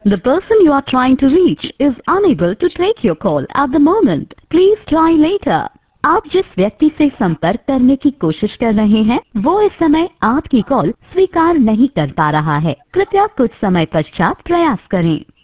The person you are trying to reach is unable to take your call at the moment. Please try later. आप जिस व्यक्ति से संपर्क करने की कोशिश कर रहे हैं वो इस समय आपकी कॉल स्वीकार नहीं कर पा रहा है। कृपया कुछ समय पश्चात प्रयास करें।